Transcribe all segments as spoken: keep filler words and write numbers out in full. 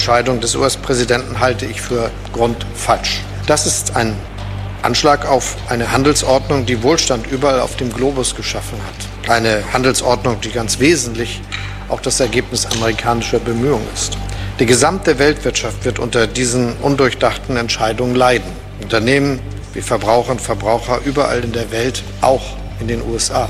Entscheidung des U S-Präsidenten halte ich für grundfalsch. Das ist ein Anschlag auf eine Handelsordnung, die Wohlstand überall auf dem Globus geschaffen hat. Eine Handelsordnung, die ganz wesentlich auch das Ergebnis amerikanischer Bemühungen ist. Die gesamte Weltwirtschaft wird unter diesen undurchdachten Entscheidungen leiden. Unternehmen wie Verbraucher und Verbraucher überall in der Welt, auch in den U S A.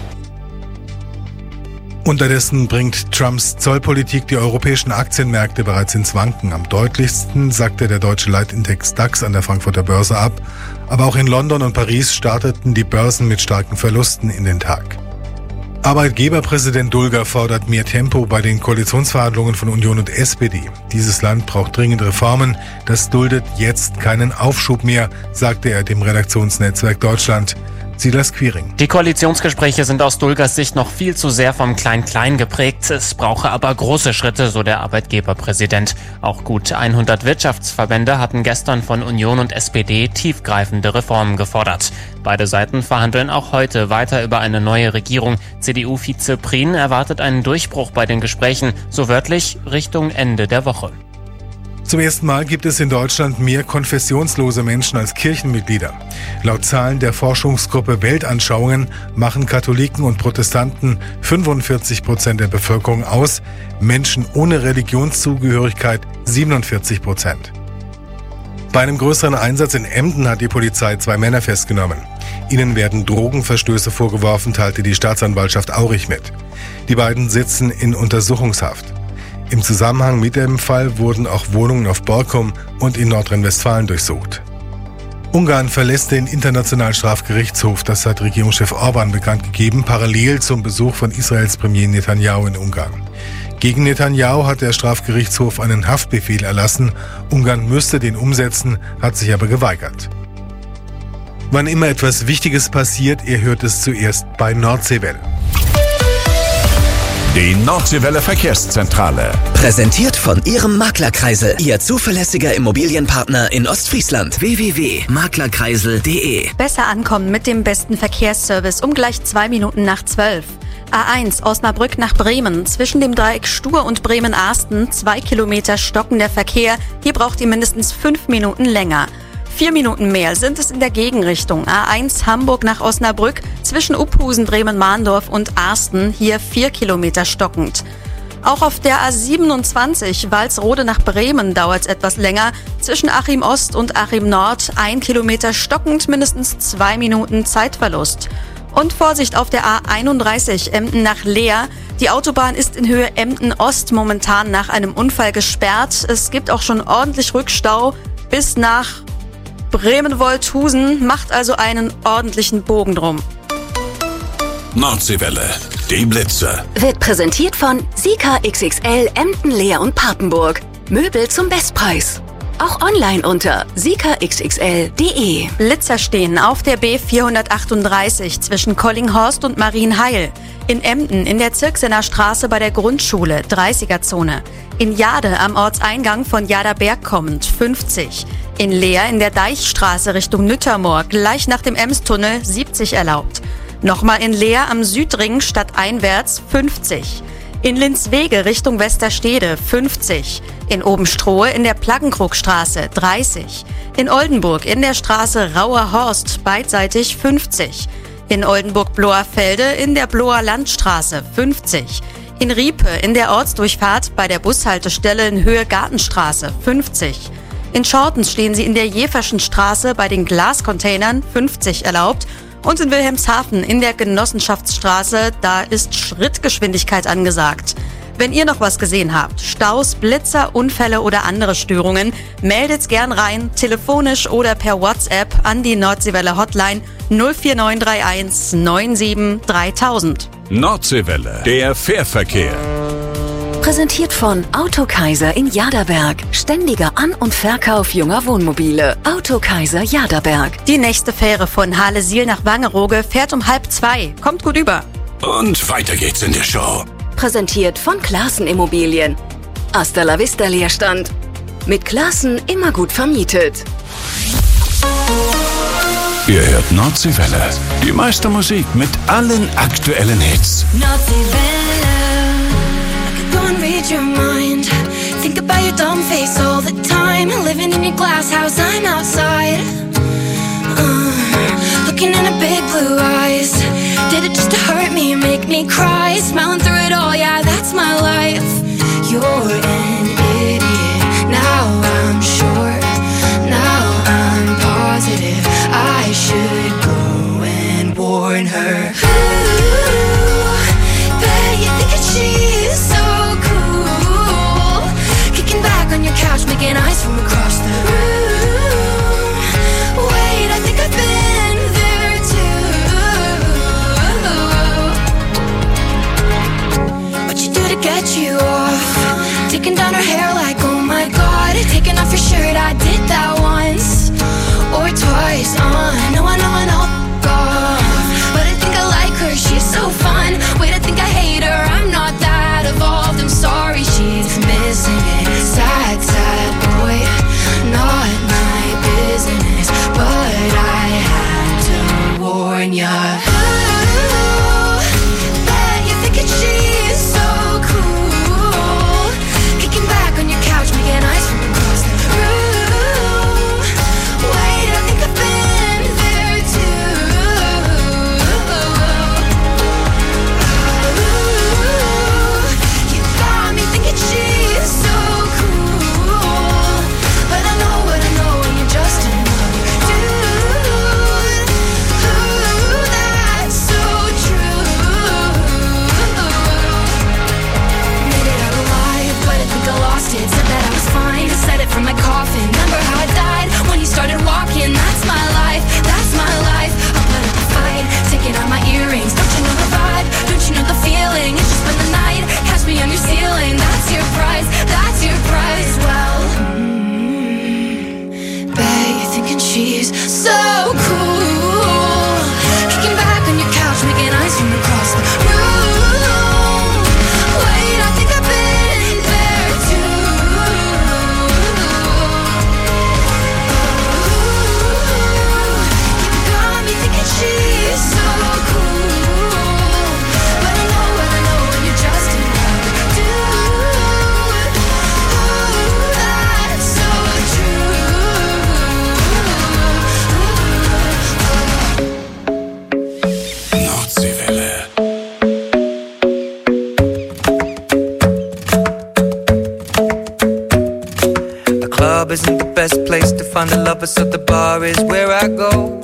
Unterdessen bringt Trumps Zollpolitik die europäischen Aktienmärkte bereits ins Wanken. Am deutlichsten sackte der deutsche Leitindex DAX an der Frankfurter Börse ab. Aber auch in London und Paris starteten die Börsen mit starken Verlusten in den Tag. Arbeitgeberpräsident Dulger fordert mehr Tempo bei den Koalitionsverhandlungen von Union und S P D. Dieses Land braucht dringend Reformen. Das duldet jetzt keinen Aufschub mehr, sagte er dem Redaktionsnetzwerk Deutschland. Silas Quiring. Die Koalitionsgespräche sind aus Dulgers Sicht noch viel zu sehr vom Klein-Klein geprägt. Es brauche aber große Schritte, so der Arbeitgeberpräsident. Auch gut hundert Wirtschaftsverbände hatten gestern von Union und S P D tiefgreifende Reformen gefordert. Beide Seiten verhandeln auch heute weiter über eine neue Regierung. C D U-Vize Prien erwartet einen Durchbruch bei den Gesprächen, so wörtlich Richtung Ende der Woche. Zum ersten Mal gibt es in Deutschland mehr konfessionslose Menschen als Kirchenmitglieder. Laut Zahlen der Forschungsgruppe Weltanschauungen machen Katholiken und Protestanten fünfundvierzig Prozent der Bevölkerung aus, Menschen ohne Religionszugehörigkeit siebenundvierzig Prozent. Bei einem größeren Einsatz in Emden hat die Polizei zwei Männer festgenommen. Ihnen werden Drogenverstöße vorgeworfen, teilte die Staatsanwaltschaft Aurich mit. Die beiden sitzen in Untersuchungshaft. Im Zusammenhang mit dem Fall wurden auch Wohnungen auf Borkum und in Nordrhein-Westfalen durchsucht. Ungarn verlässt den Internationalen Strafgerichtshof, das hat Regierungschef Orban bekannt gegeben, parallel zum Besuch von Israels Premier Netanyahu in Ungarn. Gegen Netanyahu hat der Strafgerichtshof einen Haftbefehl erlassen. Ungarn müsste den umsetzen, hat sich aber geweigert. Wann immer etwas Wichtiges passiert, ihr hört es zuerst bei Nordseewelle. Die Nordseewelle Verkehrszentrale. Präsentiert von Ihrem Maklerkreisel. Ihr zuverlässiger Immobilienpartner in Ostfriesland. w w w punkt maklerkreisel punkt de. Besser ankommen mit dem besten Verkehrsservice um gleich zwei Minuten nach zwölf. A eins Osnabrück nach Bremen. Zwischen dem Dreieck Stur und Bremen-Arsten. Zwei Kilometer stockender Verkehr. Hier braucht ihr mindestens fünf Minuten länger. Vier Minuten mehr sind es in der Gegenrichtung. A eins Hamburg nach Osnabrück, zwischen Uphusen, Bremen-Mahndorf und Arsten, hier vier Kilometer stockend. Auch auf der A siebenundzwanzig Walsrode nach Bremen dauert es etwas länger. Zwischen Achim Ost und Achim Nord ein Kilometer stockend, mindestens zwei Minuten Zeitverlust. Und Vorsicht auf der A einunddreißig Emden nach Leer. Die Autobahn ist in Höhe Emden Ost momentan nach einem Unfall gesperrt. Es gibt auch schon ordentlich Rückstau bis nach Bremen-Wolthusen, macht also einen ordentlichen Bogen drum. Nordseewelle, die Blitze. Wird präsentiert von Sika X X L Emden, Leer und Papenburg. Möbel zum Bestpreis. Auch online unter sika x x l punkt de. Blitzer stehen auf der B vierhundertachtunddreißig zwischen Collinghorst und Marienheil. In Emden in der Zirksener Straße bei der Grundschule, dreißiger Zone. In Jade am Ortseingang von Jaderberg kommend, fünfzig. In Leer in der Deichstraße Richtung Nüttermoor, gleich nach dem Emstunnel, siebzig erlaubt. Nochmal in Leer am Südring stadteinwärts, fünfzig. In Linzwege Richtung Westerstede, fünfzig. In Obenstrohe in der Plaggenkrugstraße, dreißig. In Oldenburg in der Straße Rauer Horst, beidseitig, fünfzig. In Oldenburg-Bloerfelde in der Bloer Landstraße, fünfzig. In Riepe in der Ortsdurchfahrt bei der Bushaltestelle in Höhe Gartenstraße, fünfzig. In Schortens stehen sie in der Jeferschen Straße bei den Glascontainern, fünfzig erlaubt. Und in Wilhelmshaven in der Genossenschaftsstraße, da ist Schrittgeschwindigkeit angesagt. Wenn ihr noch was gesehen habt, Staus, Blitzer, Unfälle oder andere Störungen, meldet's gern rein, telefonisch oder per WhatsApp an die Nordseewelle Hotline null vier neun drei eins neun sieben dreitausend. Nordseewelle, der Fährverkehr. Präsentiert von Autokaiser in Jaderberg. Ständiger An- und Verkauf junger Wohnmobile. Autokaiser Jaderberg. Die nächste Fähre von Halesiel nach Wangerooge fährt um halb zwei. Kommt gut über. Und weiter geht's in der Show. Präsentiert von Classen Immobilien. Hasta la Vista Leerstand. Mit Classen immer gut vermietet. Ihr hört Nordseewelle. Die meiste Musik mit allen aktuellen Hits. Nordseewelle. Go and read your mind. Think about your dumb face all the time. Living in your glass house, I'm outside. uh, Looking in her big blue eyes. Did it just to hurt me and make me cry? Smiling through it all, yeah, that's my life. You're an idiot. Now I'm sure, now I'm positive I should go and warn her. Ooh, bet you think that she's so cool, kicking back on your couch, making eyes from across the room. Wait, I think I've been there too. What you do to get you off? Taking down her hair like, oh my god. Taking off your shirt, I did that once or twice. uh, I know, I know, I know, God. But I think I like her, she's so fun. Wait, I think I hate her, I'm not that evolved. I'm sorry, she's missing it. Sad, sad boy, not my business, but I had to warn ya. Ooh, bet you're thinking she's so cool, kicking back on your couch, making eyes from across the room. Wait, I think I've been there too. Ooh, you got me thinking she's so cool, but I know what I know when you're just another dude. Ooh, that's so true. Made it out alive, but I think I lost it. Said that I was fine, I said it from my coffin. Remember how I died when you started walking? That's my life, that's my life. I'll put up a fight, taking out my earrings. Don't you know the vibe? Don't you know the feeling? It's just spend the night, catch me on your ceiling. That's your prize, that's your prize. Well, mm, bet you're thinking she's so cool, kicking back on your couch, making eyes from across the room. Wait, I think I've been there too. You got me thinking she's so cool, but I know what I know when you're just another dude. Ooh, that's so true. Nordseewelle. The club isn't the best place to find a lover, so the bar is where I go.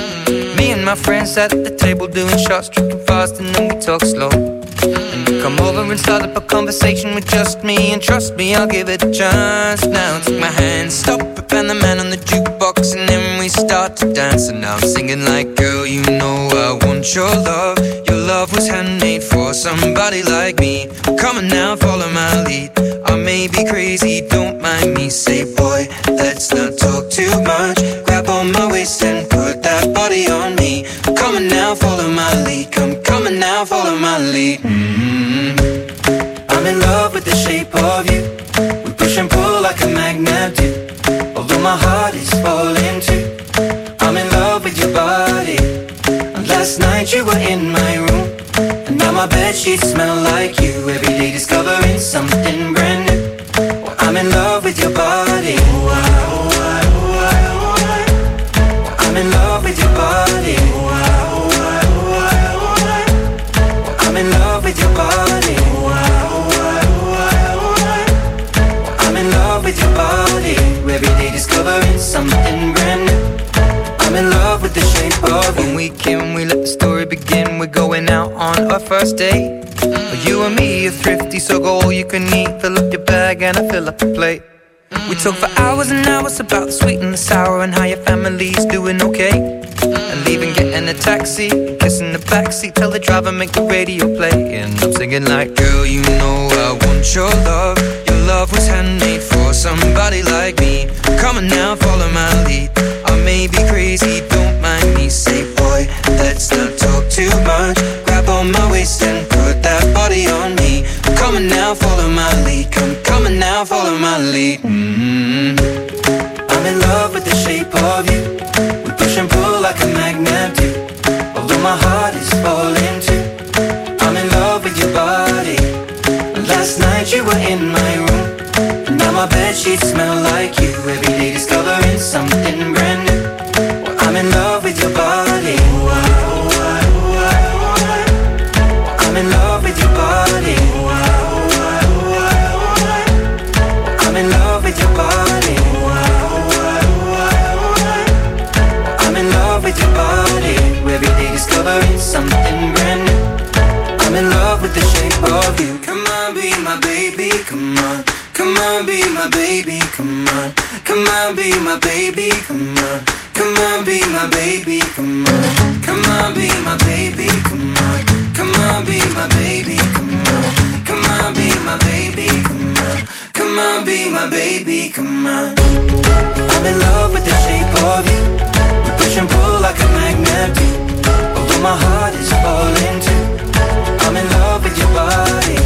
Me and my friends at the table doing shots, drinking fast, and then we talk slow. And you come over and start up a conversation with just me, and trust me, I'll give it a chance. Now take my hand, stop it, and the man on the jukebox, and then we start to dance. And now I'm singing like, girl, you know I want your love. Your love was handmade for somebody like me. Come on now, follow my lead. I may be crazy, don't mind me. Say, boy, let's not talk too much. Grab on my waist and put that body on me. Come on now, follow my lead. Come, come on now, follow my lead. Mm-hmm. I'm in love with the shape of you. We push and pull like a magnet do. Although my heart is falling too. I'm in love with your body. And last night you were in my room, and now my bedsheets smell like you. Every day discovering something brand new. Well, I'm in love with your body. Oh, I, oh, I, oh, I, oh, I. Well, I'm in love with your body. Oh, I, oh, I, oh, I, oh, I. Well, I'm in love with your body. Oh, I, oh, I, oh, I, oh, I. Well, I'm in love with your body. Every day discovering something brand new. I'm in love with the shape of when we came, we let the story begin. We're going out on our first date. You and me are thrifty, so go all you can eat. Fill up your bag and I fill up the plate. We talk for hours and hours about the sweet and the sour, and how your family's doing okay. And leaving, getting a taxi, kissing the backseat, tell the driver make the radio play. And I'm singing like, girl, you know I want your love. Your love was handmade for somebody like me. Come on now, follow my lead. I may be crazy, don't mind me. Say, boy, let's not talk too much. Grab on my waist and put that body on me. Come on now, follow my lead. Come, come on now, follow my lead. Mm-hmm. I'm in love with the shape of you. We push and pull like a magnet do. Although my heart is falling too. I'm in love with your body. Last night you were in my room, and sheets smell like you. Every day discovering something brand new. Well, I'm in love with your body. I'm in love with your body. I'm in love with your body. I'm in love with your body. Every day discovering something brand new. I'm in love with the shape of you. Come on, be my baby, come on. Come on, be my baby, come on. Come on, be my baby, come on. Come on, be my baby, come on. Come on, be my baby, come on. Come on, be my baby, come on. Come on, be my baby, come on. Come on, be my baby, come on. I'm in love with the shape of you. We push and pull like a magnet do. Although my heart is falling too. I'm in love with your body.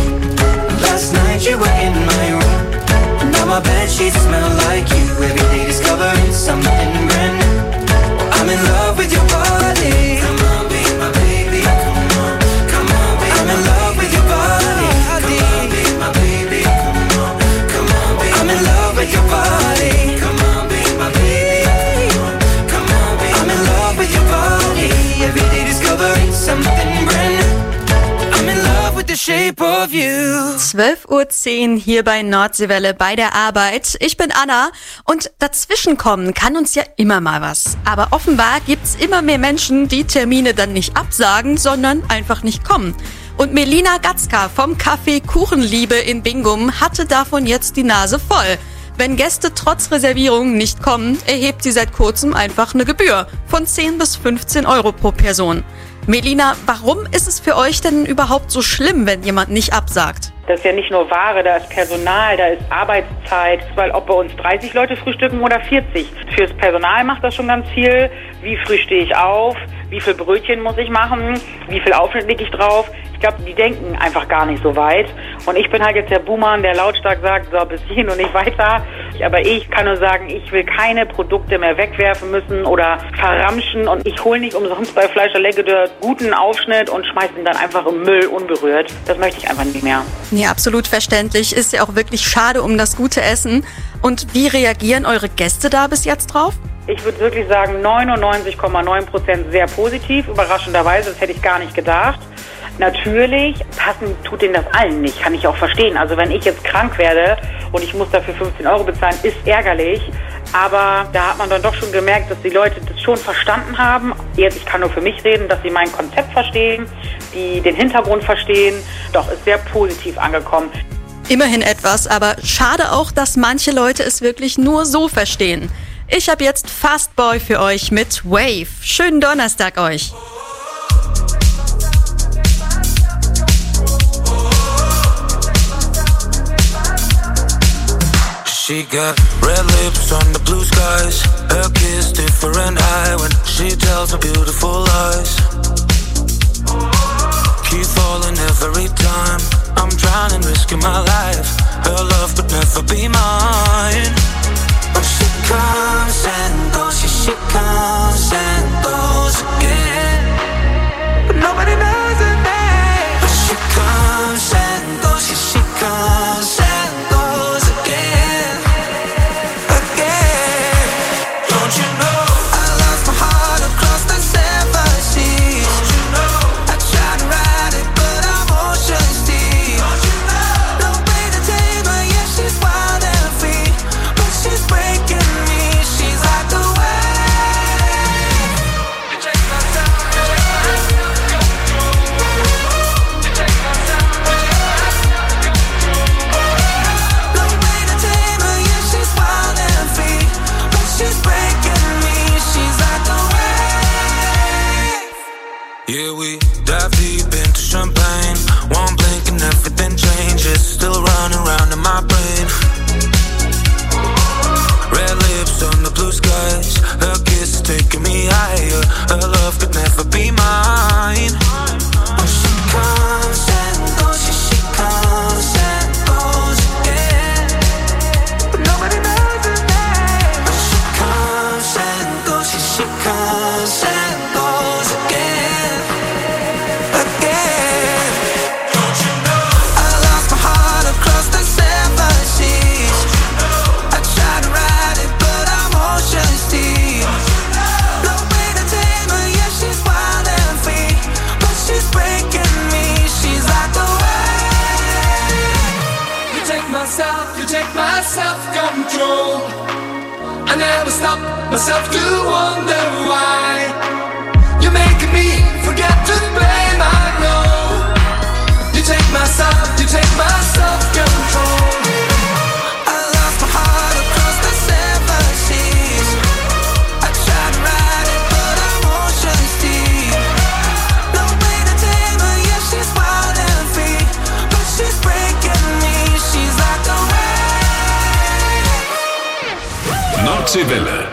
Last night you were in my room. Now my bedsheets smell like you. Every day discovering something brand new. I'm in love with your body. Come on, be my baby. Come on, come on, be I'm in love with your body. Come on, be my baby. Come on, come on, be I'm in love with your body. Come on, be my baby. Come on, come on, be I'm in love with your body. Every day discovering something brand new. I'm in love with the shape of you. zwölf Uhr zehn hier bei Nordseewelle bei der Arbeit. Ich bin Anna und dazwischenkommen kann uns ja immer mal was. Aber offenbar gibt's immer mehr Menschen, die Termine dann nicht absagen, sondern einfach nicht kommen. Und Melina Gatzka vom Café Kuchenliebe in Bingum hatte davon jetzt die Nase voll. Wenn Gäste trotz Reservierung nicht kommen, erhebt sie seit kurzem einfach eine Gebühr von zehn bis fünfzehn Euro pro Person. Melina, warum ist es für euch denn überhaupt so schlimm, wenn jemand nicht absagt? Das ist ja nicht nur Ware, da ist Personal, da ist Arbeitszeit, weil ob bei uns dreißig Leute frühstücken oder vierzig. Fürs Personal macht das schon ganz viel. Wie früh stehe ich auf? Wie viel Brötchen muss ich machen? Wie viel Aufschnitt lege ich drauf? Ich glaube, die denken einfach gar nicht so weit. Und ich bin halt jetzt der Buhmann, der lautstark sagt, so bis hierhin und nicht weiter. Aber ich kann nur sagen, ich will keine Produkte mehr wegwerfen müssen oder verramschen. Und ich hole nicht umsonst bei Fleischer Leggede guten Aufschnitt und schmeiße ihn dann einfach im Müll unberührt. Das möchte ich einfach nicht mehr. Ja, absolut verständlich. Ist ja auch wirklich schade um das gute Essen. Und wie reagieren eure Gäste da bis jetzt drauf? Ich würde wirklich sagen, neunundneunzig Komma neun Prozent sehr positiv. Überraschenderweise, das hätte ich gar nicht gedacht. Natürlich, passen tut denen das allen nicht, kann ich auch verstehen. Also wenn ich jetzt krank werde und ich muss dafür fünfzehn Euro bezahlen, ist ärgerlich. Aber da hat man dann doch schon gemerkt, dass die Leute das schon verstanden haben. Jetzt, ich kann nur für mich reden, dass sie mein Konzept verstehen, die den Hintergrund verstehen. Doch, ist sehr positiv angekommen. Immerhin etwas, aber schade auch, dass manche Leute es wirklich nur so verstehen. Ich habe jetzt Fastboy für euch mit Wave. Schönen Donnerstag euch. She got red lips on the blue skies. Her kiss different eye when she tells her beautiful lies. Keep falling every time. I'm drowning, risking my life. Her love could never be mine. But she comes and goes, yeah, she comes and goes again. But nobody knows her name. But she comes and goes, yeah, she comes and goes again. Again. Don't you know I lost my heart across the seven seas? Don't you know I tried to ride it, but I'm ocean deep. Don't you know don't play the tame, but yeah, she's wild and free. control. I never stop myself to wonder why you're making me forget to blame. I know you take my side, you take my self-control. I lost my heart across the seven seas. I tried to ride it, but emotions deep. No way to tame her, yeah, she's wild and free, but she's breaking me. She's like a wave. Nordseewelle.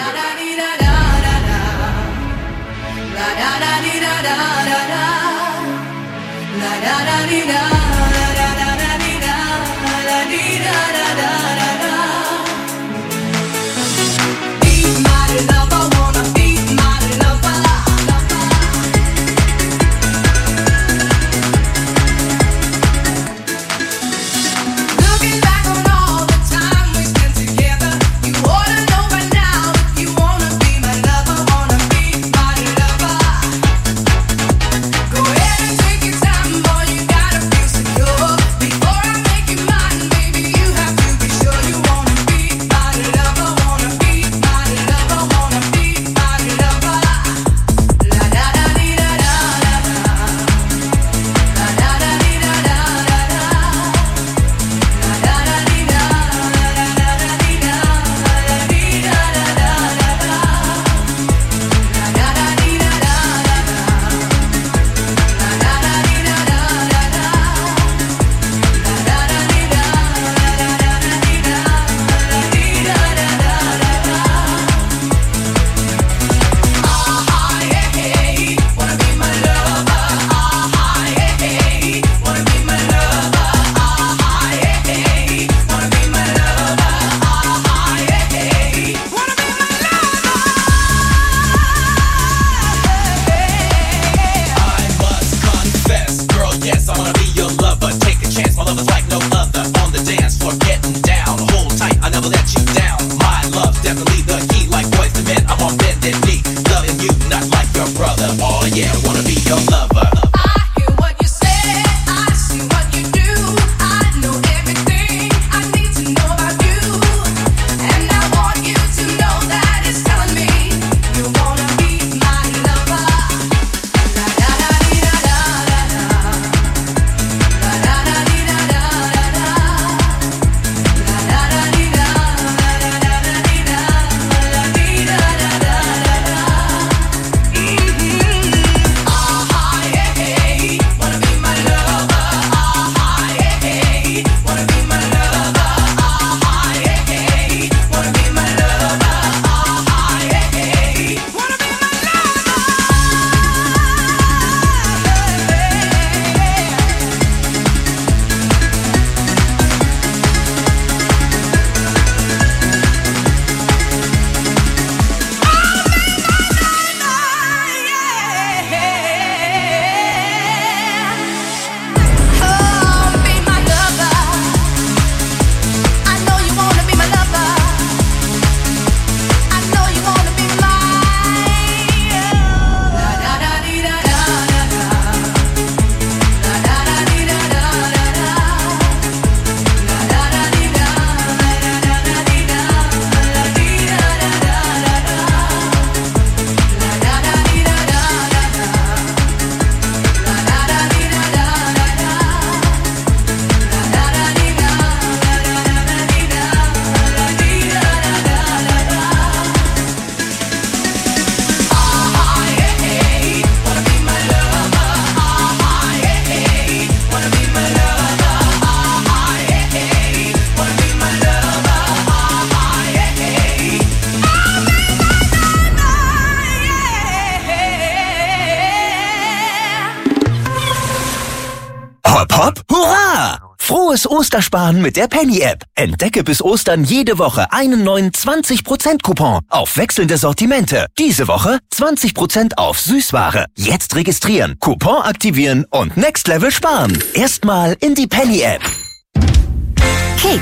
Hopp, hopp, hurra! Frohes Ostersparen mit der Penny-App. Entdecke bis Ostern jede Woche einen neuen zwanzig Prozent Coupon auf wechselnde Sortimente. Diese Woche zwanzig Prozent auf Süßware. Jetzt registrieren, Coupon aktivieren und Next Level sparen. Erstmal in die Penny-App. Kick.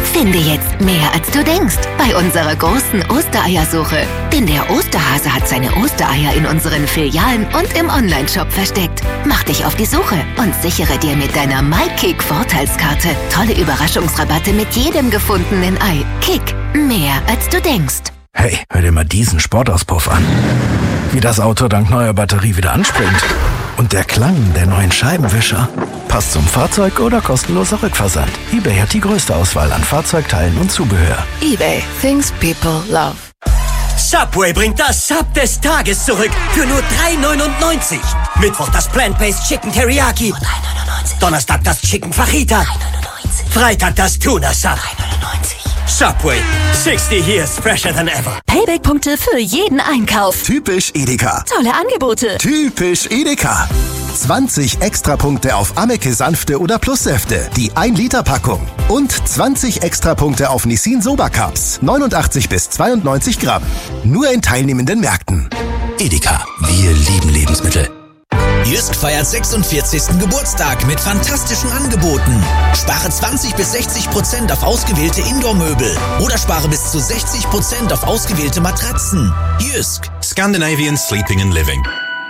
Finde jetzt mehr, als du denkst, bei unserer großen Ostereiersuche. Denn der Osterhase hat seine Ostereier in unseren Filialen und im Onlineshop versteckt. Mach dich auf die Suche und sichere dir mit deiner MyKick-Vorteilskarte tolle Überraschungsrabatte mit jedem gefundenen Ei. Kick, mehr, als du denkst. Hey, hör dir mal diesen Sportauspuff an. Wie das Auto dank neuer Batterie wieder anspringt. Und der Klang der neuen Scheibenwischer. Passt zum Fahrzeug oder kostenloser Rückversand. eBay hat die größte Auswahl an Fahrzeugteilen und Zubehör. eBay, things people love. Subway bringt das Sub des Tages zurück für nur drei neunundneunzig. Mittwoch das Plant-Based Chicken Teriyaki. drei neunundneunzig. Donnerstag das Chicken Fajita. drei neunundneunzig. Freitag das Tuna Sub. drei neunundneunzig. Subway, sixty years fresher than ever. Payback-Punkte für jeden Einkauf. Typisch Edeka. Tolle Angebote. Typisch Edeka. zwanzig Extrapunkte auf Ameke Sanfte oder Plussäfte, die ein Liter Packung. Und zwanzig Extrapunkte auf Nissin Soba Cups, neunundachtzig bis zweiundneunzig Gramm. Nur in teilnehmenden Märkten. Edeka, wir lieben Lebensmittel. Jysk feiert sechsundvierzigsten Geburtstag mit fantastischen Angeboten. Spare zwanzig bis sechzig Prozent auf ausgewählte Indoor-Möbel oder spare bis zu sechzig Prozent auf ausgewählte Matratzen. Jysk. Scandinavian Sleeping and Living.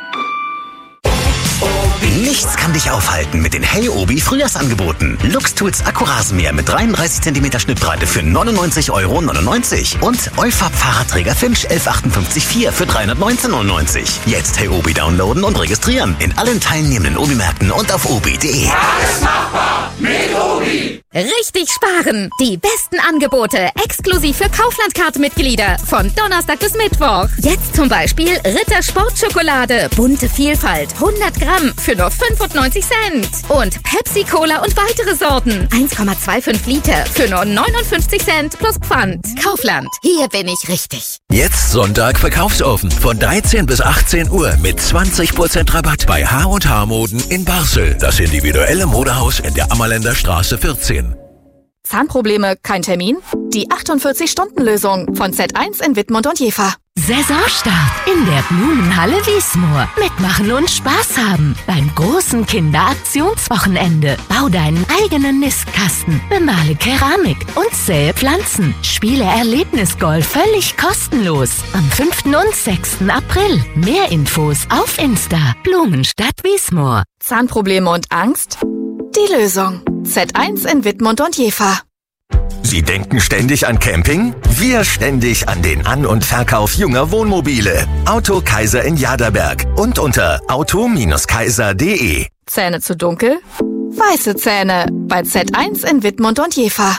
Nichts kann dich aufhalten mit den Hey Obi Frühjahrsangeboten. Luxtools Akkurasenmäher mit dreiunddreißig Zentimeter Schnittbreite für neunundneunzig Euro neunundneunzig und Eufab Fahrradträger Finch elf achtundfünfzig vier für dreihundertneunzehn neunundneunzig. Jetzt Hey Obi downloaden und registrieren in allen teilnehmenden Obi-Märkten und auf obi punkt de. Alles machbar mit Obi. Richtig sparen! Die besten Angebote exklusiv für Kaufland-Card-Mitglieder von Donnerstag bis Mittwoch. Jetzt zum Beispiel Ritter Sportschokolade, bunte Vielfalt, hundert Gramm für nur fünfundneunzig Cent. Und Pepsi Cola und weitere Sorten, eins Komma fünfundzwanzig Liter für nur neunundfünfzig Cent plus Pfand. Kaufland, hier bin ich richtig. Jetzt Sonntag Verkaufsoffen von dreizehn bis achtzehn Uhr mit zwanzig Prozent Rabatt bei H und H Moden in Barzel. Das individuelle Modehaus in der Ammerländer Straße vierzehn. Zahnprobleme, kein Termin? Die achtundvierzig-Stunden-Lösung von Z eins in Wittmund und Jever. Saisonstart in der Blumenhalle Wiesmoor. Mitmachen und Spaß haben beim großen Kinderaktionswochenende. Bau deinen eigenen Nistkasten, bemale Keramik und sähe Pflanzen. Spiele Erlebnisgolf völlig kostenlos. Am fünften und sechsten April. Mehr Infos auf Insta. Blumenstadt Wiesmoor. Zahnprobleme und Angst? Die Lösung. Z eins in Wittmund und Jever. Sie denken ständig an Camping? Wir ständig an den An- und Verkauf junger Wohnmobile. Auto Kaiser in Jaderberg und unter auto Kaiser punkt de. Zähne zu dunkel? Weiße Zähne bei Z eins in Wittmund und Jever.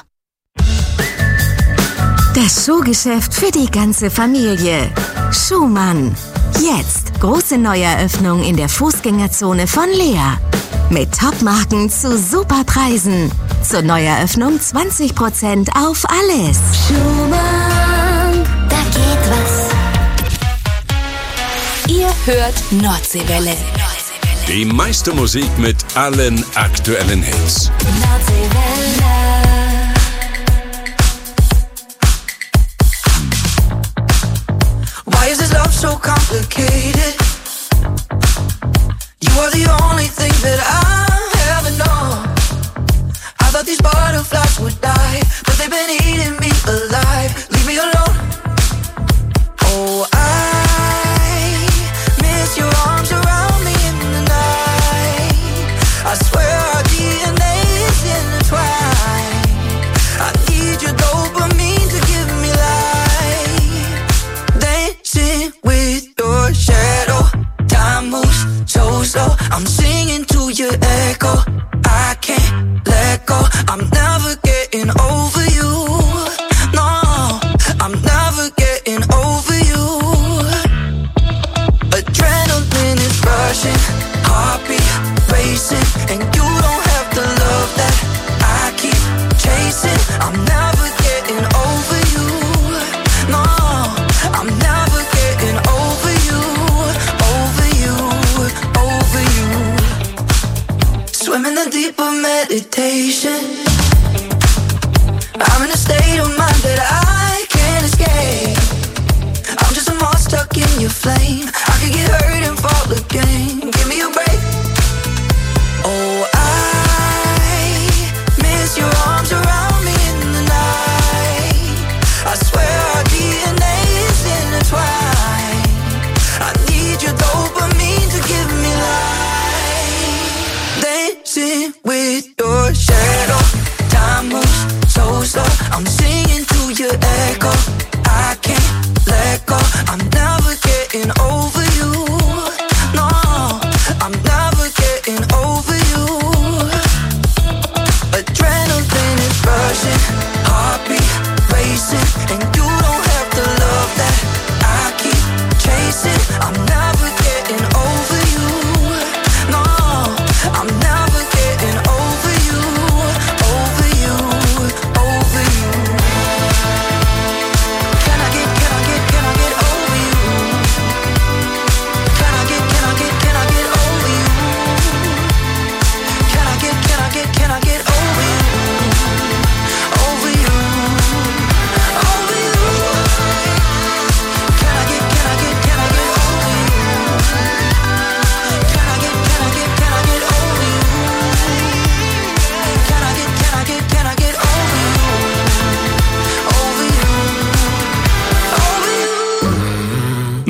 Das Schuhgeschäft für die ganze Familie. Schumann. Jetzt große Neueröffnung in der Fußgängerzone von Lea. Mit Topmarken zu super Preisen. Zur Neueröffnung zwanzig Prozent auf alles. Schumann, da geht was. Ihr hört Nordseewelle. Die meiste Musik mit allen aktuellen Hits. Nordseewelle. Why is this love so complicated? You are the only thing that I ever know. I thought these butterflies would die, but they've been eating me alive. Leave me alone. Oh, I miss your arms around me in the night. I swear our D N A is intertwined. I need your dopamine to give me life. Dancing with your shadow. Time moves so slow. I'm singing to your echo. I can't let go. I'm never getting over you. No, I'm never getting over you. Adrenaline is rushing, heartbeat racing, and you don't have the love that I keep chasing. I'm never getting over you. No, I'm never getting over you. Over you, over you. Swim in the deep of meditation. I'm in a state of mind that I can't escape. I'm just a moth stuck in your flame. I could get hurt and fall again. Give me a break. Oh, I miss your arms around me in the night.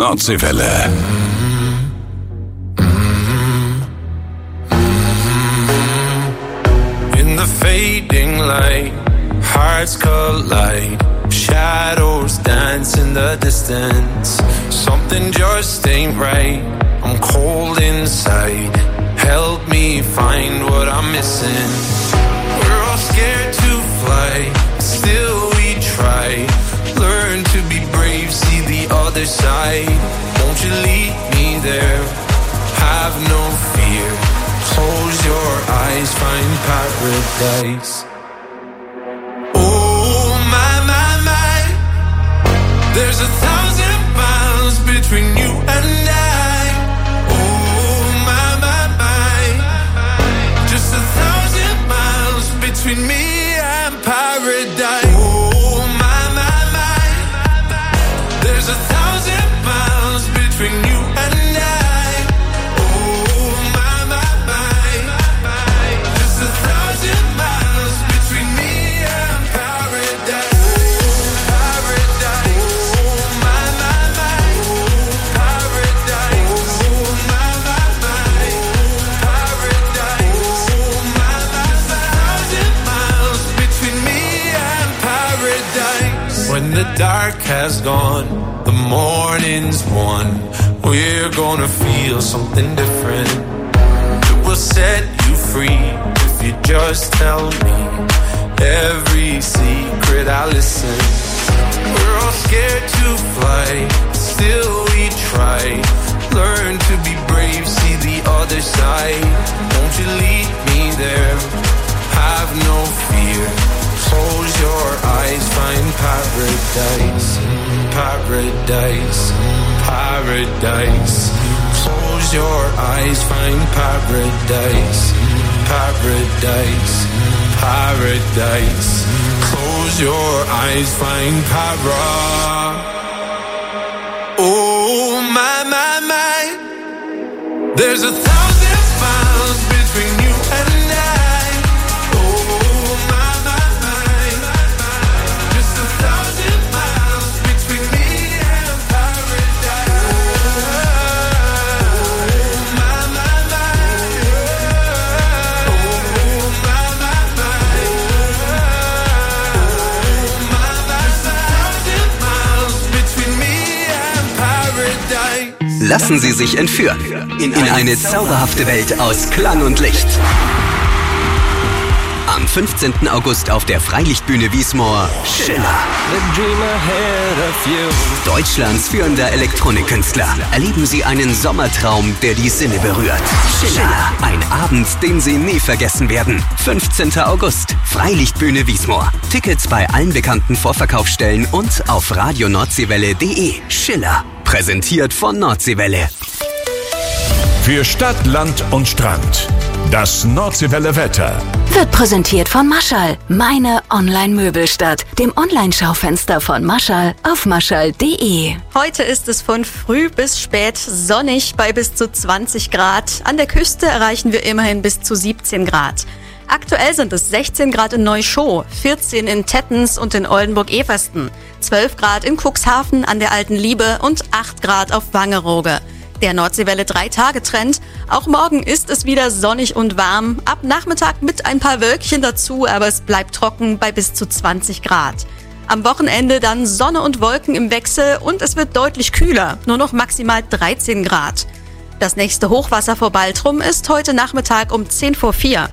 Nordseewelle. In the fading light, hearts collide. Shadows dance in the distance. Something just ain't right. I'm cold inside. Help me find what I'm missing. We're all scared to fly, still we try. Learn to be brave, see the other side. Won't you lead me there? Have no fear. Close your eyes, find paradise. Oh my, my, my. There's a thousand miles between you and I. Oh my, my, my. Just a thousand miles between me and paradise. Oh my, my, my. There's a thousand miles between you and I. When the dark has gone, the morning's won. We're gonna feel something different. It will set you free if you just tell me every secret I listen. We're all scared to fly, still we try. Learn to be brave, see the other side. Won't you lead me there? Have no fear. Close your eyes, find paradise, paradise, paradise. Close your eyes, find paradise, paradise, paradise. Close your eyes, find para. Oh my, my, my. There's a thousand miles between you and I. Lassen Sie sich entführen in eine zauberhafte Welt aus Klang und Licht. Am fünfzehnten August auf der Freilichtbühne Wiesmoor Schiller. Deutschlands führender Elektronikkünstler. Erleben Sie einen Sommertraum, der die Sinne berührt. Schiller. Ein Abend, den Sie nie vergessen werden. fünfzehnten August. Freilichtbühne Wiesmoor. Tickets bei allen bekannten Vorverkaufsstellen und auf radio nordseewelle punkt de. Schiller. Präsentiert von Nordseewelle. Für Stadt, Land und Strand. Das Nordseewelle Wetter. Wird präsentiert von Maschall, meine Online-Möbelstadt, dem Online-Schaufenster von Maschall auf maschall punkt de. Heute ist es von früh bis spät sonnig bei bis zu zwanzig Grad. An der Küste erreichen wir immerhin bis zu siebzehn Grad. Aktuell sind es sechzehn Grad in Neuschow, vierzehn in Tettens und in Oldenburg-Eversten, zwölf Grad in Cuxhaven an der Alten Liebe und acht Grad auf Wangerooge. Der Nordseewelle drei-Tage-Trend. Auch morgen ist es wieder sonnig und warm. Ab Nachmittag mit ein paar Wölkchen dazu, aber es bleibt trocken bei bis zu zwanzig Grad. Am Wochenende dann Sonne und Wolken im Wechsel und es wird deutlich kühler, nur noch maximal dreizehn Grad. Das nächste Hochwasser vor Baltrum ist heute Nachmittag um zehn vor vier.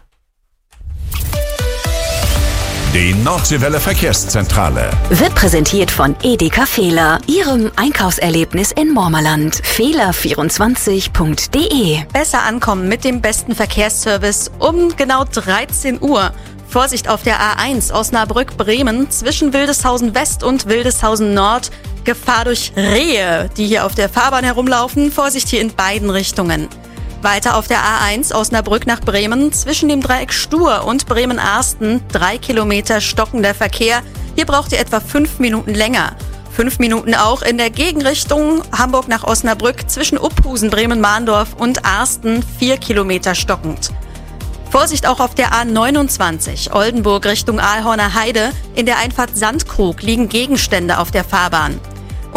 Die Nordseewelle Verkehrszentrale Wird präsentiert von Edeka Fehler, Ihrem Einkaufserlebnis in Mormerland. Fehler vierundzwanzig punkt de. Besser ankommen mit dem besten Verkehrsservice um genau dreizehn Uhr. Vorsicht auf der A eins Osnabrück-Bremen zwischen Wildeshausen West und Wildeshausen Nord. Gefahr durch Rehe, die hier auf der Fahrbahn herumlaufen. Vorsicht hier in beiden Richtungen. Weiter auf der A eins Osnabrück nach Bremen zwischen dem Dreieck Stur und Bremen-Arsten. Drei Kilometer stockender Verkehr. Hier braucht ihr etwa fünf Minuten länger. Fünf Minuten auch in der Gegenrichtung Hamburg nach Osnabrück zwischen Uphusen, Bremen-Mahndorf und Arsten. Vier Kilometer stockend. Vorsicht auch auf der A neunundzwanzig Oldenburg Richtung Aalhorner Heide. In der Einfahrt Sandkrug liegen Gegenstände auf der Fahrbahn.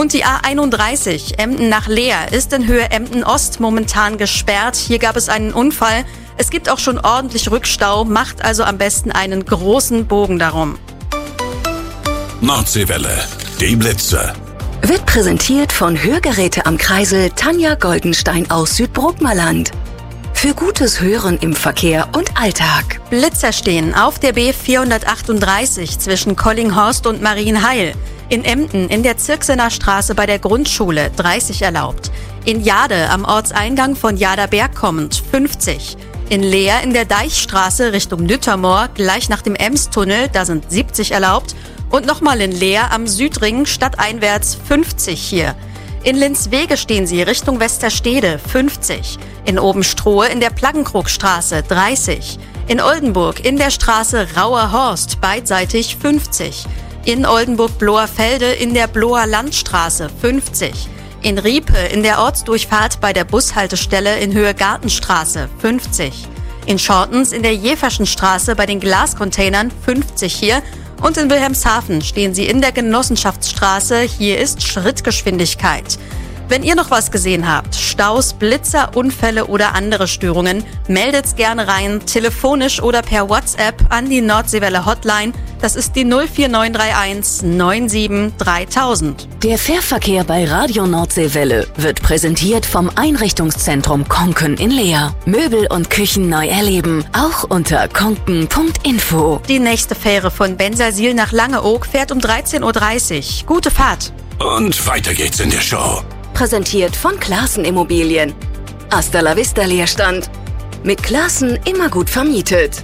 Und die A einunddreißig Emden nach Leer ist in Höhe Emden-Ost momentan gesperrt. Hier gab es einen Unfall. Es gibt auch schon ordentlich Rückstau, macht also am besten einen großen Bogen darum. Nordseewelle, die Blitze. Wird präsentiert von Hörgeräte am Kreisel Tanja Goldenstein aus Südbrookmerland. Für gutes Hören im Verkehr und Alltag. Blitzer stehen auf der B vierhundertachtunddreißig zwischen Collinghorst und Marienheil. In Emden in der Zirksener Straße bei der Grundschule dreißig erlaubt. In Jade am Ortseingang von Jaderberg kommend fünfzig. In Leer in der Deichstraße Richtung Nüttermoor gleich nach dem Emstunnel, da sind siebzig erlaubt. Und nochmal in Leer am Südring stadteinwärts fünfzig hier. In Linzwege stehen sie Richtung Westerstede fünfzig. In Obenstrohe in der Plaggenkrogstraße dreißig. In Oldenburg in der Straße Rauer Horst beidseitig fünfzig. In Oldenburg-Bloherfelde in der Bloher Landstraße fünfzig. In Riepe in der Ortsdurchfahrt bei der Bushaltestelle in Höhe Gartenstraße fünfzig. In Schortens in der Jeverschen Straße bei den Glascontainern fünfzig hier. Und in Wilhelmshaven stehen sie in der Genossenschaftsstraße. Hier ist Schrittgeschwindigkeit. Wenn ihr noch was gesehen habt, Staus, Blitzer, Unfälle oder andere Störungen, meldet's gerne rein, telefonisch oder per WhatsApp an die Nordseewelle Hotline. Das ist die null vier neun drei eins neun sieben dreitausend. Der Fährverkehr bei Radio Nordseewelle wird präsentiert vom Einrichtungszentrum Konken in Leer. Möbel und Küchen neu erleben, auch unter konken punkt info. Die nächste Fähre von Bensersiel nach Langeoog fährt um dreizehn Uhr dreißig. Gute Fahrt. Und weiter geht's in der Show. Präsentiert von Klaassen Immobilien. Hasta la vista Leerstand. Mit Klaassen immer gut vermietet.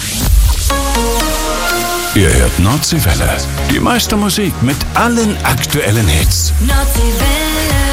Ihr hört Nordseewelle. Die meiste Musik mit allen aktuellen Hits. Nordseewelle.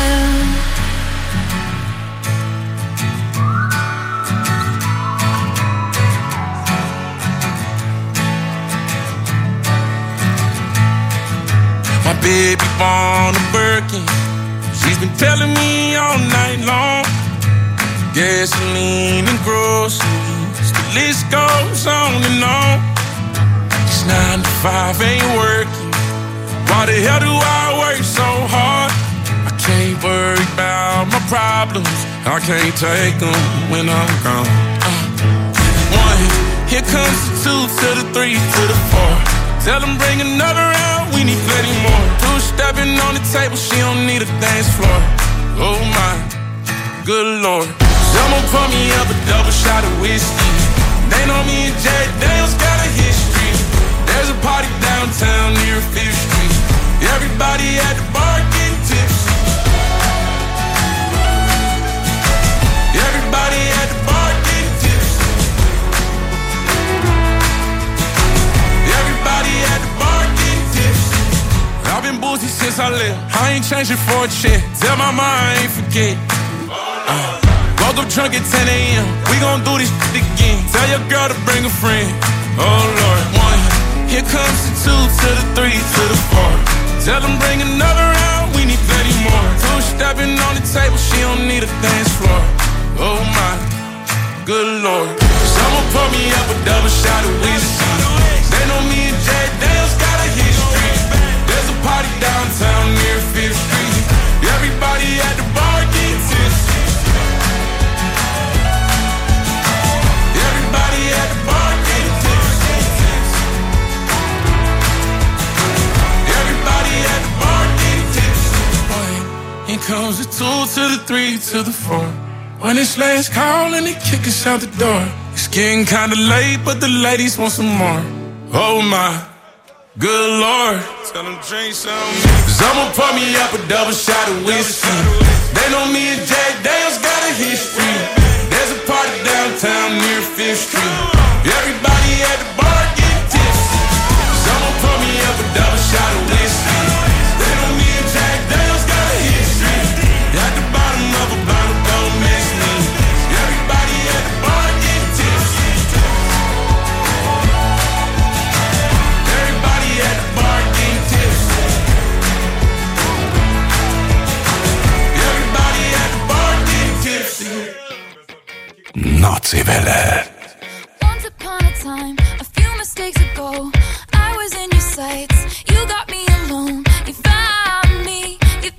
My baby born a Birkin. She's been telling me all night long. Gasoline and groceries, the list goes on and on. It's nine to five, ain't working. Why the hell do I work so hard? I can't worry about my problems. I can't take them when I'm gone. Uh, one, here comes the two to the three to the four. Tell them bring another round, we need plenty more. Two stepping on the table, she don't need a dance floor. Oh my, good lord. Someone pour me up a double shot of whiskey. They know me and Jay Daniels got a history. There's a party downtown near Fifth Street. Everybody at the bar getting tipsy. Everybody at the bar getting tipsy. Everybody at the bar getting tipsy. I've been boozy since I left. I ain't changing for a check. Tell my mom I ain't forget. Uh, woke up drunk at ten a.m. We gon' do this shit again. Tell your girl to bring a friend. Oh Lord, one. Here comes the two to the three to the four. Tell them bring another round. We need plenty more. Two stepping on the table. She don't need a dance floor. Oh my, good lord. Someone pour me up a double shot of whiskey. They know me and Jay Daniels got a history. There's a party downtown near Fifth Street. Everybody at the bar getting tipsy. Everybody at the bar getting tipsy. Everybody at the bar getting tipsy. Here comes the two to the three to the four. When it's last call and they kick us out the door. It's getting kinda late, but the ladies want some more. Oh my, good lord. Tell them drink some. Someone pour me up a double shot of whiskey. They know me and Jay Daniels got a history. There's a party downtown near Fifth Street. Everybody at the bar getting tipsy. Someone pour me up a double shot of whiskey. They know me and Jay Daniels got a history. At the bottom of a bottle, don't miss me. Everybody at the bar getting tipsy. Everybody at the bar getting tipsy. Everybody at the bar getting tipsy. Nordseewelle. Once upon a time, a few mistakes ago, I was in your sights. You got me alone. You found me. You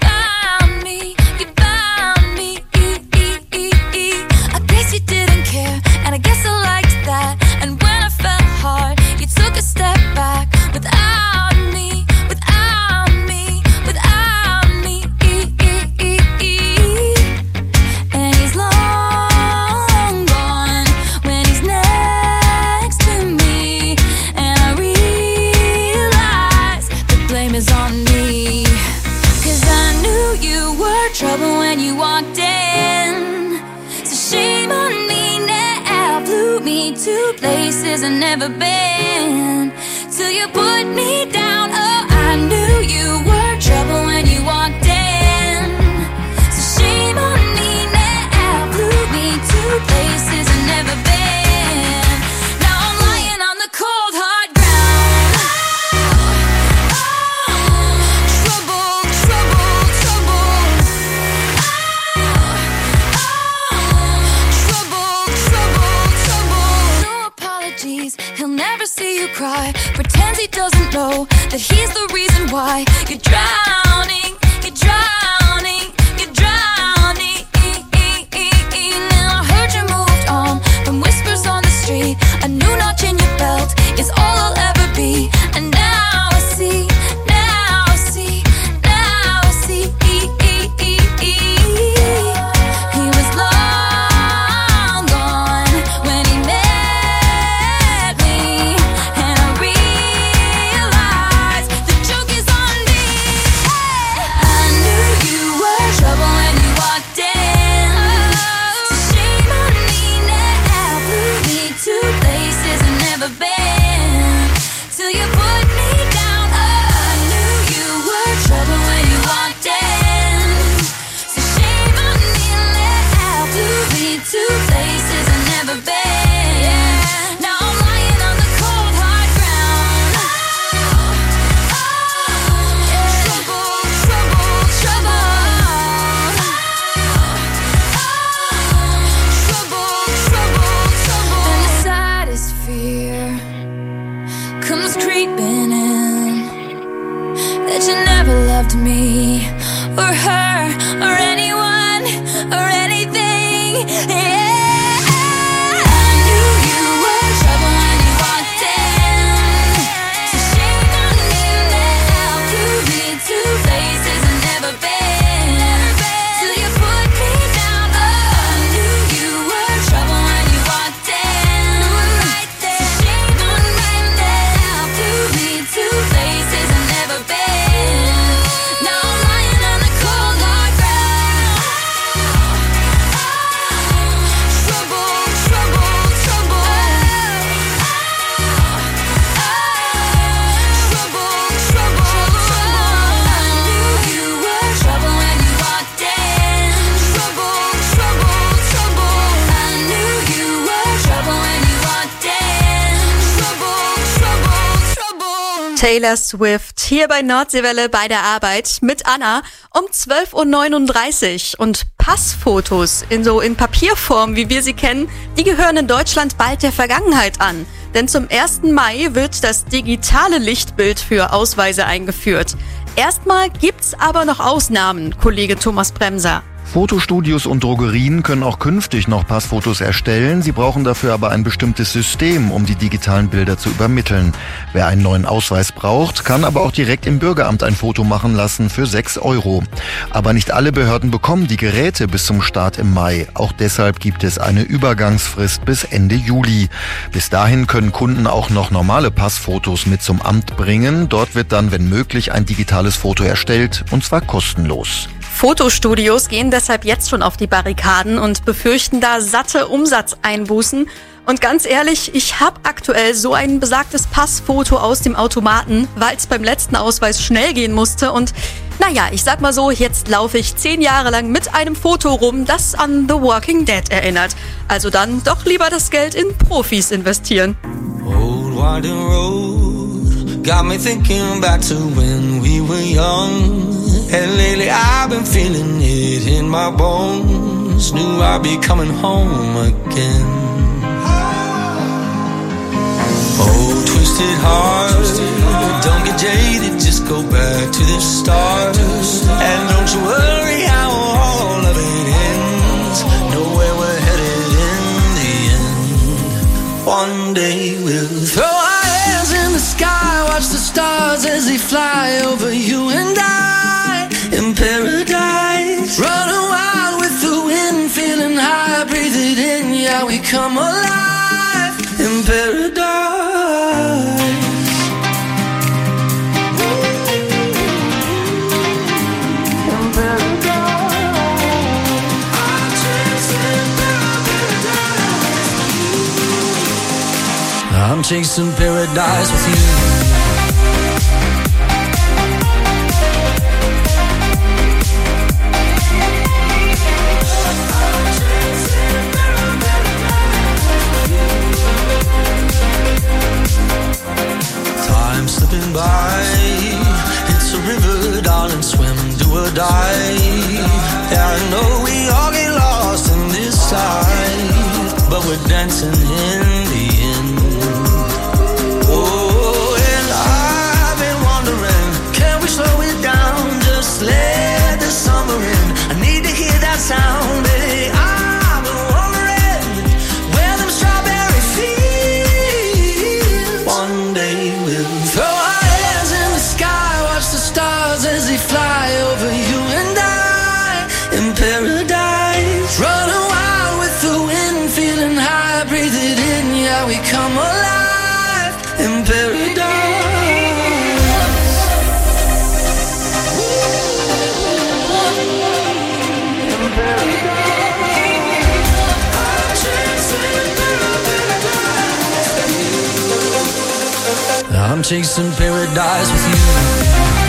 places I've never been. Till you put me down, oh, I knew you were trouble when you walked in. So shame on me now, blew me to places I've never been. Now I'm lying on the cold hard ground. Oh, oh, trouble, trouble, trouble. He'll never see you cry. Pretends he doesn't know that he's the reason why you're drowning, you're drowning, you're drowning. Now I heard you moved on from whispers on the street. A new notch in your belt is all I'll ever be. And now I see, now I see, now I see. He was long gone when he met. Me or her or anyone or anything. Yeah. I knew you were trouble when you walked in. So shame on me now, flew me to places I've never been. Till you put me down. Oh, I knew you were trouble when you walked in. Right there. So shame on me now, flew me to places I've never been. Taylor Swift hier bei Nordseewelle bei der Arbeit mit Anna um zwölf Uhr neununddreißig. Und Passfotos in so in Papierform, wie wir sie kennen, die gehören in Deutschland bald der Vergangenheit an. Denn zum ersten Mai wird das digitale Lichtbild für Ausweise eingeführt. Erstmal gibt's aber noch Ausnahmen, Kollege Thomas Bremser. Fotostudios und Drogerien können auch künftig noch Passfotos erstellen. Sie brauchen dafür aber ein bestimmtes System, um die digitalen Bilder zu übermitteln. Wer einen neuen Ausweis braucht, kann aber auch direkt im Bürgeramt ein Foto machen lassen für sechs Euro. Aber nicht alle Behörden bekommen die Geräte bis zum Start im Mai. Auch deshalb gibt es eine Übergangsfrist bis Ende Juli. Bis dahin können Kunden auch noch normale Passfotos mit zum Amt bringen. Dort wird dann, wenn möglich, ein digitales Foto erstellt, und zwar kostenlos. Fotostudios gehen deshalb jetzt schon auf die Barrikaden und befürchten da satte Umsatzeinbußen. Und ganz ehrlich, ich habe aktuell so ein besagtes Passfoto aus dem Automaten, weil es beim letzten Ausweis schnell gehen musste. Und naja, ich sag mal so, jetzt laufe ich zehn Jahre lang mit einem Foto rum, das an The Walking Dead erinnert. Also dann doch lieber das Geld in Profis investieren. Old winding road got me thinking back to when we were young. And lately I've been feeling it in my bones. Knew I'd be coming home again. Oh, twisted heart, don't get jaded, just go back to the start. And don't you worry how all of it ends. Know where we're headed in the end. One day we'll throw our hands in the sky, watch the stars as they fly over you and I. In paradise, running wild with the wind, feeling high, breathe it in, yeah, we come alive in paradise. In paradise, our dreams in paradise. chasing paradise with you. Time slipping by, it's a river, darling, swim, do or die. Yeah, I know we all get lost in this life, but we're dancing in the end. Oh, and I've been wondering, can we slow it down, just let the summer in? I need to hear that sound, baby. I've been wondering where them strawberry fields. One day we'll throw our hands in the sky, watch the stars as they fly over you and I in paradise. Running wild with the wind, feeling high, breathe it in, yeah, we come alive in paradise. I'm chasing paradise with you.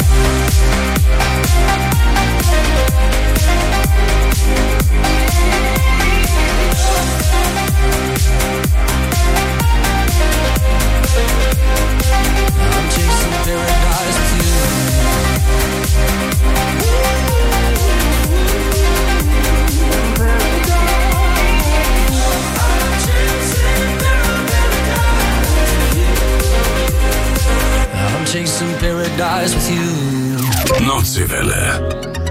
Chasing paradise with you. Nordseewelle.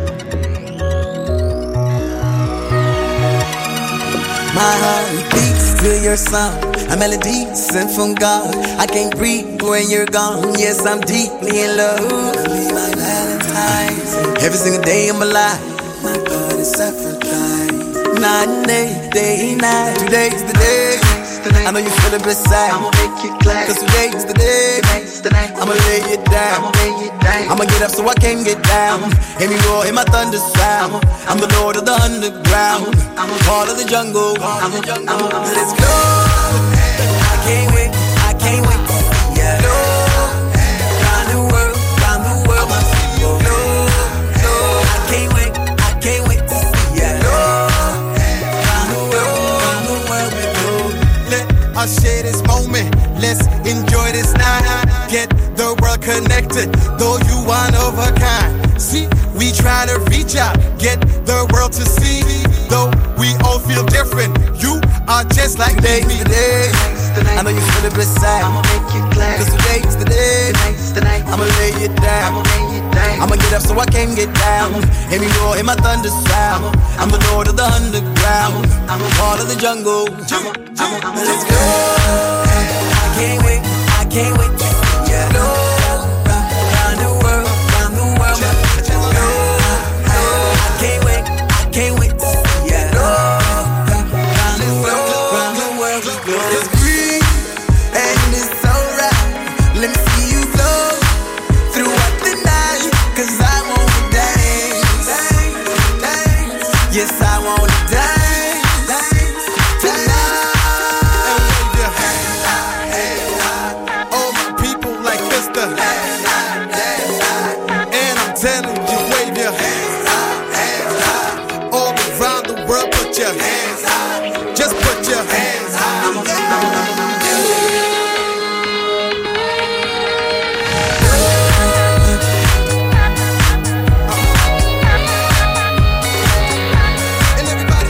My heart beats to your song, a melody sent from God. I can't breathe when you're gone. Yes, I'm deeply in love. Be my Valentine's. Every single day of my life, my God is sacrifice. Night and day, day and night. Today's the day. I know you feel it beside. I'ma make it glad. Cause today's the day. I'ma lay it down. I'ma lay it down. I'ma get up so I can get down. Hear me roar, hear my thunder sound. I'm the Lord of the underground. I'm part of the jungle. I'm the jungle. Let's go. I can't wait. I can't wait. Yeah. No. Round the world. Round the world. No. No. I can't wait. I can't wait. Yeah. No. Round the world. Round the world we go. Let us share this moment. Let's enjoy this night. Get the world connected, though you one of a kind. See, we try to reach out, get the world to see. Though we all feel different, you are just like me. Today's the day, I know you feel it beside. I'ma make it glad. Cause today's the day, I'ma lay it down. I'ma get up so I can get down. Hear me roar, hear my thunder sound. I'm the Lord of the underground. I'm a part of the jungle. Let's go. I can't wait, I can't wait. Yeah, no, round the world, round the world. No, no, I can't wait, I can't wait. Yeah, no, round the world, round the world we go. It's green and it's alright. Let me see you flow throughout the night, 'cause I wanna dance, dance. Yes, I wanna dance. Just put your hands up. And everybody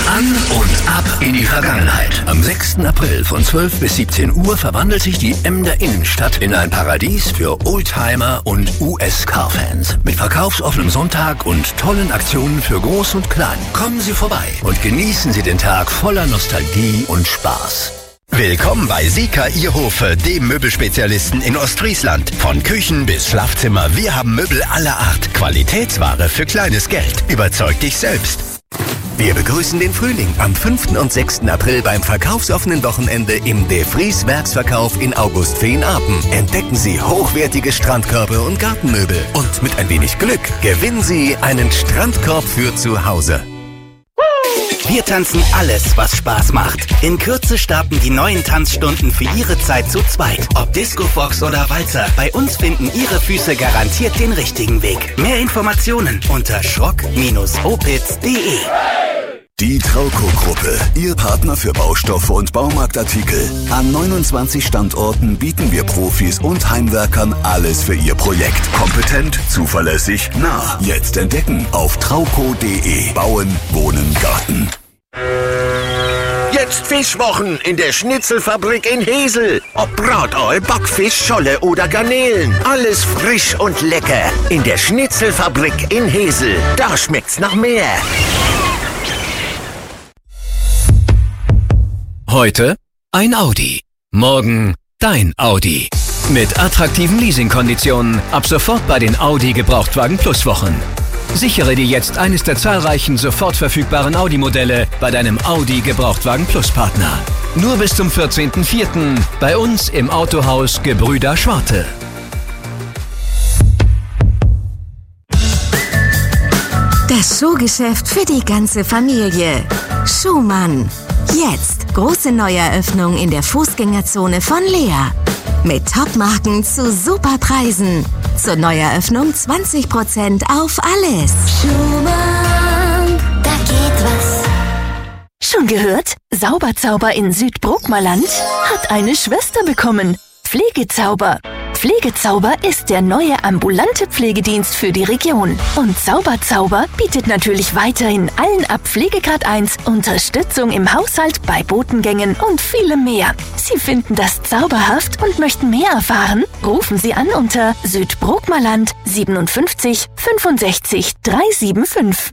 An und ab in die Vergangenheit. Am sechsten April von zwölf bis siebzehn Uhr verwandelt sich die Emder Innenstadt in ein Paradies für Oldtimer und U S-Car-Fans. Mit verkaufsoffenem Sonntag und tollen Aktionen für Groß und Klein. Kommen Sie vorbei und genießen Sie den Tag voller Nostalgie und Spaß. Willkommen bei Sika Ierhofe, dem Möbelspezialisten in Ostfriesland. Von Küchen bis Schlafzimmer, wir haben Möbel aller Art. Qualitätsware für kleines Geld. Überzeug dich selbst. Wir begrüßen den Frühling am fünften und sechsten April beim verkaufsoffenen Wochenende im De Vries Werksverkauf in Augustfehn-Apen. Entdecken Sie hochwertige Strandkörbe und Gartenmöbel. Und mit ein wenig Glück gewinnen Sie einen Strandkorb für zu Hause. Wir tanzen alles, was Spaß macht. In Kürze starten die neuen Tanzstunden für Ihre Zeit zu zweit. Ob Disco Fox oder Walzer, bei uns finden Ihre Füße garantiert den richtigen Weg. Mehr Informationen unter schrock Bindestrich opitz punkt de. Die Trauco-Gruppe, Ihr Partner für Baustoffe und Baumarktartikel. An neunundzwanzig Standorten bieten wir Profis und Heimwerkern alles für Ihr Projekt. Kompetent, zuverlässig, nah. Jetzt entdecken auf trauco punkt de. Bauen, Wohnen, Garten. Jetzt Fischwochen in der Schnitzelfabrik in Hesel. Ob Bratoi, Backfisch, Scholle oder Garnelen. Alles frisch und lecker. In der Schnitzelfabrik in Hesel. Da schmeckt's nach mehr. Heute ein Audi. Morgen dein Audi. Mit attraktiven Leasingkonditionen ab sofort bei den Audi Gebrauchtwagen Plus Wochen. Sichere dir jetzt eines der zahlreichen sofort verfügbaren Audi-Modelle bei deinem Audi Gebrauchtwagen Plus Partner. Nur bis zum vierzehnten vierten bei uns im Autohaus Gebrüder Schwarte. Das Schuhgeschäft für die ganze Familie. Schumann. Jetzt große Neueröffnung in der Fußgängerzone von Lea. Mit Topmarken zu super Preisen. Zur Neueröffnung zwanzig Prozent auf alles. Schumann, da geht was. Schon gehört? Sauberzauber in Südbrookmerland hat eine Schwester bekommen. Pflegezauber. Pflegezauber ist der neue ambulante Pflegedienst für die Region. Und Sauberzauber bietet natürlich weiterhin allen ab Pflegegrad eins Unterstützung im Haushalt, bei Botengängen und vielem mehr. Sie finden das zauberhaft und möchten mehr erfahren? Rufen Sie an unter Südbrookmerland siebenundfünfzig fünfundsechzig dreihundertfünfundsiebzig.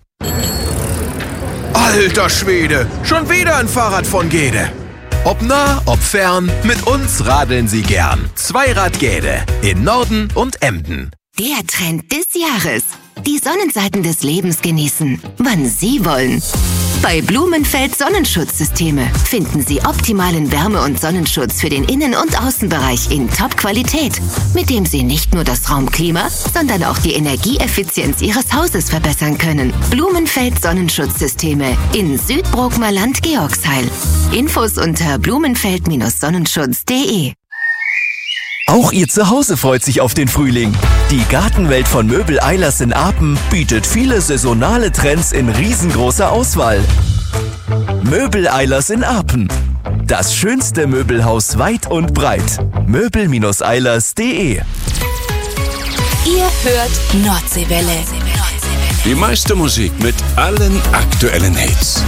Alter Schwede, schon wieder ein Fahrrad von Gede. Ob nah, ob fern, mit uns radeln Sie gern. Zweirad Gede in Norden und Emden. Der Trend des Jahres. Die Sonnenseiten des Lebens genießen, wann Sie wollen. Bei Blumenfeld Sonnenschutzsysteme finden Sie optimalen Wärme- und Sonnenschutz für den Innen- und Außenbereich in Top-Qualität, mit dem Sie nicht nur das Raumklima, sondern auch die Energieeffizienz Ihres Hauses verbessern können. Blumenfeld Sonnenschutzsysteme in Südbrookmerland Georgsheil. Infos unter blumenfeld Sonnenschutz punkt de. Auch Ihr Zuhause freut sich auf den Frühling. Die Gartenwelt von Möbel Eilers in Apen bietet viele saisonale Trends in riesengroßer Auswahl. Möbel Eilers in Apen. Das schönste Möbelhaus weit und breit. möbel eilers punkt de. Ihr hört Nordseewelle. Die meiste Musik mit allen aktuellen Hits.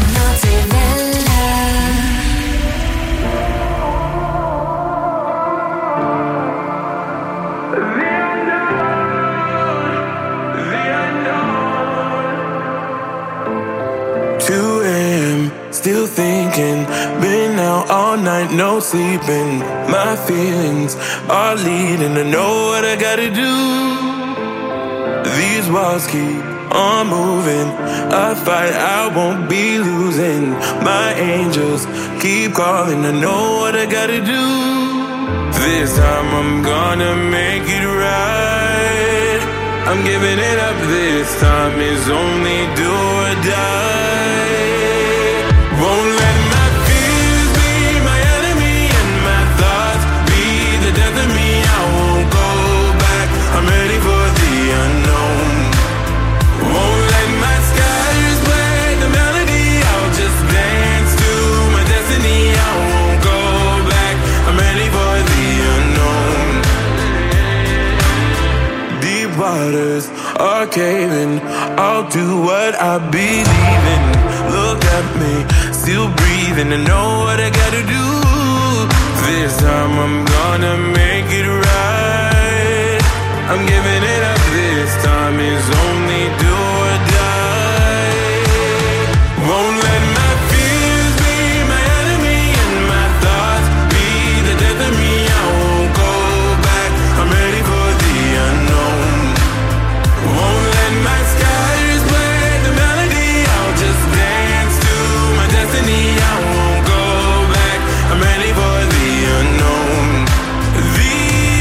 two a.m. Still thinking, been out all night, no sleeping. My feelings are leading to know what I gotta do. These walls keep on moving. I fight, I won't be losing. My angels keep calling, I know what I gotta do. This time I'm gonna make it right. I'm giving it up this time, it's only do or die. Won't let my fears be my enemy and my thoughts be the death of me. I won't go back, I'm ready for the unknown. Won't let my skies play the melody, I'll just dance to my destiny. I won't go back, I'm ready for the unknown. Deep waters are caving, I'll do what I believe in. Look at me, still breathing and know what I gotta do. This time I'm gonna make it right. I'm giving it up, this time is only do or die. Won't let my fears be my enemy and my thoughts be the death of me. I won't go back, I'm ready for the unknown. Won't let my skies play the melody, I'll just dance to my destiny. I won't go back, I'm ready for the unknown. The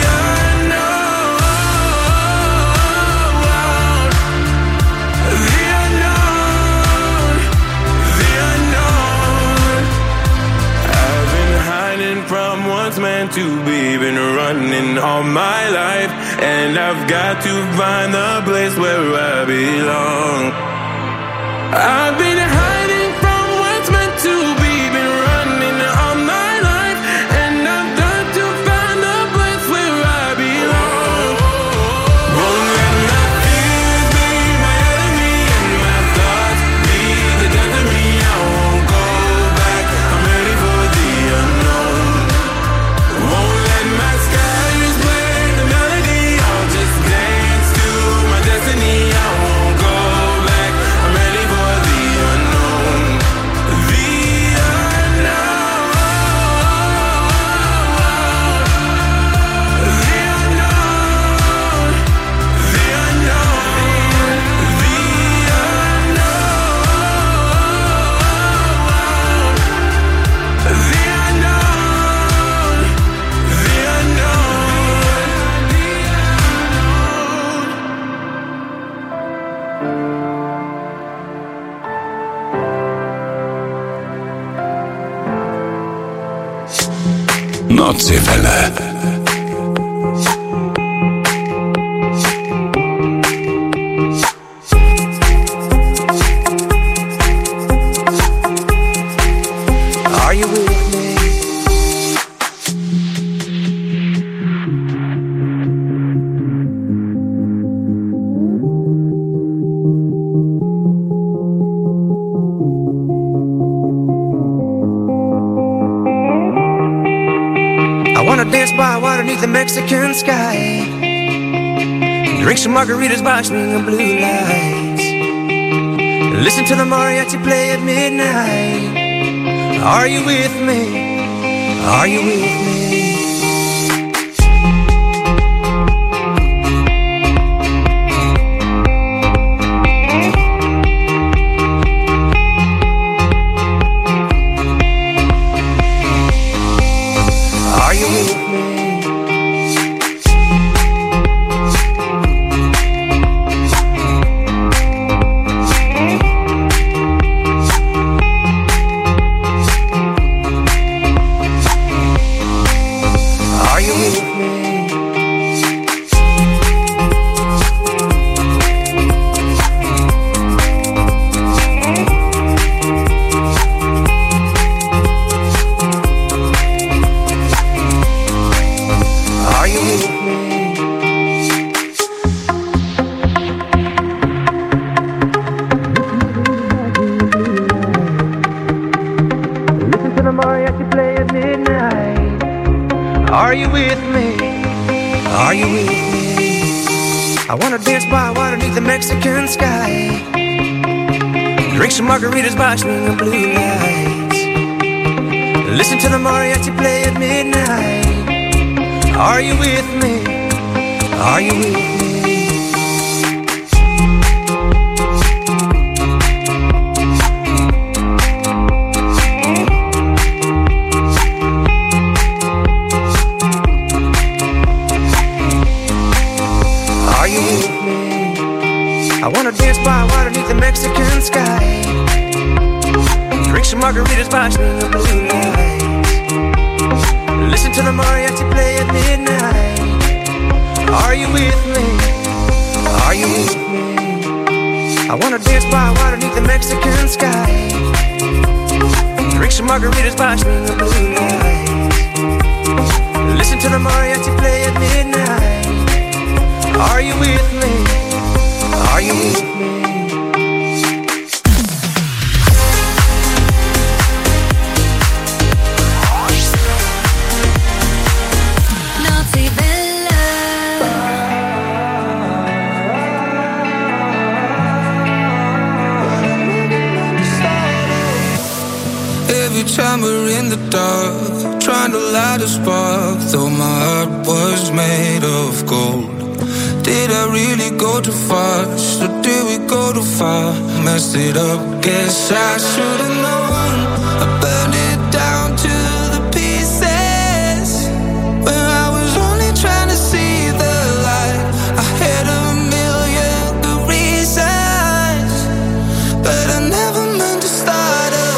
from what's meant to be, been running all my life, and I've got to find the place where I belong. I've been hiding from what's meant to be, been running all my life, and I've got to find the place where I belong. Won't let my fears be my enemy and my thoughts be the death of me. I won't go back, I'm ready for the unknown. Won't let my skies play the melody, I'll just dance to my destiny. I won't go back, I'm ready for the unknown. The unknown. The unknown. The unknown. The unknown. The unknown. Nordseewelle. Are you with me? I wanna dance by water beneath the Mexican sky, drink some margaritas by swinging blue lights, listen to the mariachi play at midnight. Are you with me? Are you with me? Are you with me? Are you with me? Are you with me? Listen to the mariachi play at midnight. Are you with me? Are you with me? I wanna dance by water beneath the Mexican sky, drink some margaritas by swinging blue lights, listen to the mariachi play at midnight. Are you with me? Are you with me? Are you with me? I wanna dance by water beneath the Mexican sky, drink some margaritas by swinging blue lights, listen to the mariachi play at midnight. Are you with me? Are you with me? I wanna dance by water beneath the Mexican sky, drink some margaritas by swinging blue lights, listen to the mariachi play at midnight. Are you with me? Are you with me? time we're in the dark, trying to light a spark, though my heart was made of gold. Did I really go too fast, or did we go too far? Messed it up, guess I should've known. I burned it down to the pieces, when I was only trying to see the light. I had a million good reasons, but I never meant to start a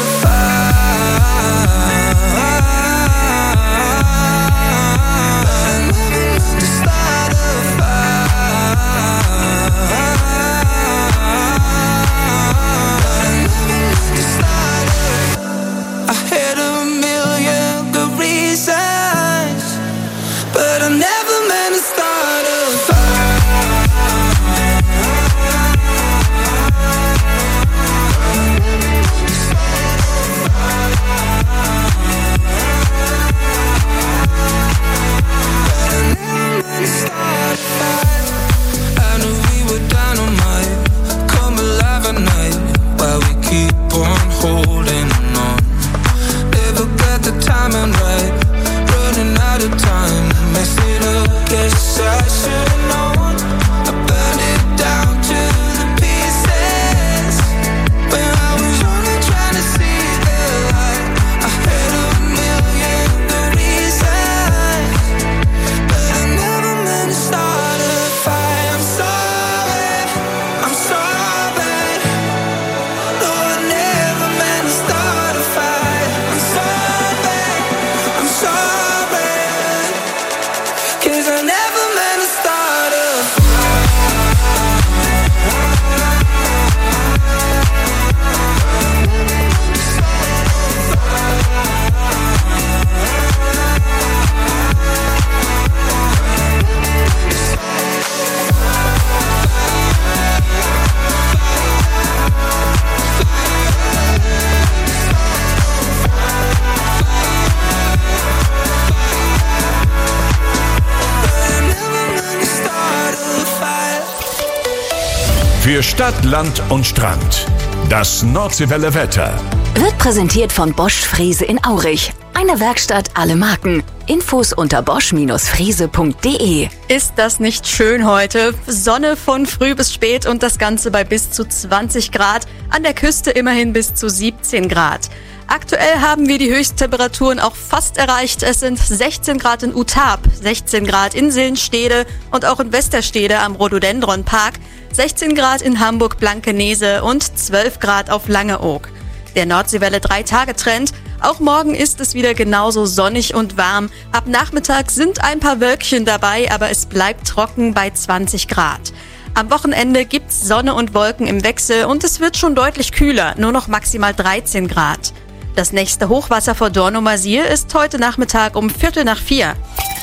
Für Stadt, Land und Strand. Das Nordseewelle Wetter. Wird präsentiert von Bosch Frese in Aurich. Eine Werkstatt, alle Marken. Infos unter bosch Frese punkt de. Ist das nicht schön heute? Sonne von früh bis spät und das Ganze bei bis zu zwanzig Grad. An der Küste immerhin bis zu siebzehn Grad. Aktuell haben wir die Höchsttemperaturen auch fast erreicht. Es sind sechzehn Grad in Utab, sechzehn Grad in Sillenstede und auch in Westerstede am Rhododendron-Park, sechzehn Grad in Hamburg-Blankenese und zwölf Grad auf Langeoog. Der Nordseewelle drei Tage Trend. Auch morgen ist es wieder genauso sonnig und warm. Ab Nachmittag sind ein paar Wölkchen dabei, aber es bleibt trocken bei zwanzig Grad. Am Wochenende gibt's Sonne und Wolken im Wechsel und es wird schon deutlich kühler, nur noch maximal dreizehn Grad. Das nächste Hochwasser vor Dornumersiel ist heute Nachmittag um Viertel nach vier.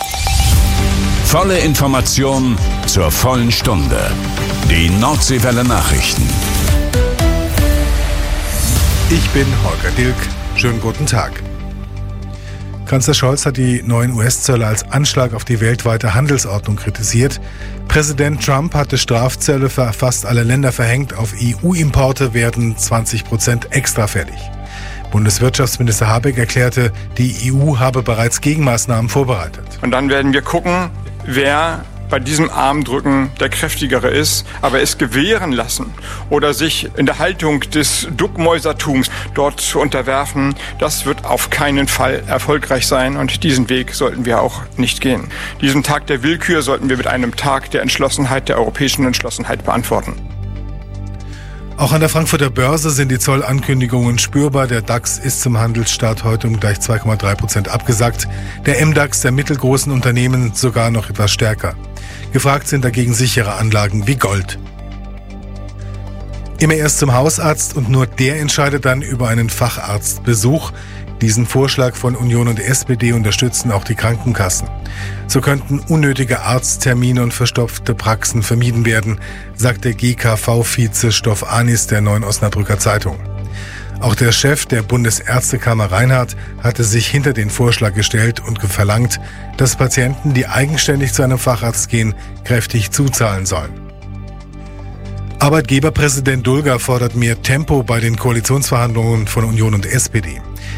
Volle Information zur vollen Stunde. Die Nordseewelle Nachrichten. Ich bin Holger Dilk. Schönen guten Tag. Kanzler Scholz hat die neuen U S-Zölle als Anschlag auf die weltweite Handelsordnung kritisiert. Präsident Trump hatte Strafzölle für fast alle Länder verhängt. Auf E U-Importe werden zwanzig Prozent extra fällig. Bundeswirtschaftsminister Habeck erklärte, die E U habe bereits Gegenmaßnahmen vorbereitet. Und dann werden wir gucken, wer bei diesem Armdrücken der Kräftigere ist, aber es gewähren lassen oder sich in der Haltung des Duckmäusertums dort zu unterwerfen, das wird auf keinen Fall erfolgreich sein und diesen Weg sollten wir auch nicht gehen. Diesen Tag der Willkür sollten wir mit einem Tag der Entschlossenheit, der europäischen Entschlossenheit beantworten. Auch an der Frankfurter Börse sind die Zollankündigungen spürbar. Der DAX ist zum Handelsstart heute um gleich zwei Komma drei Prozent abgesackt. Der M DAX der mittelgroßen Unternehmen sogar noch etwas stärker. Gefragt sind dagegen sichere Anlagen wie Gold. Immer erst zum Hausarzt und nur der entscheidet dann über einen Facharztbesuch. Diesen Vorschlag von Union und S P D unterstützen auch die Krankenkassen. So könnten unnötige Arzttermine und verstopfte Praxen vermieden werden, sagt der G K V-Vize Stoff Anis der Neuen Osnabrücker Zeitung. Auch der Chef der Bundesärztekammer Reinhardt hatte sich hinter den Vorschlag gestellt und verlangt, dass Patienten, die eigenständig zu einem Facharzt gehen, kräftig zuzahlen sollen. Arbeitgeberpräsident Dulger fordert mehr Tempo bei den Koalitionsverhandlungen von Union und S P D.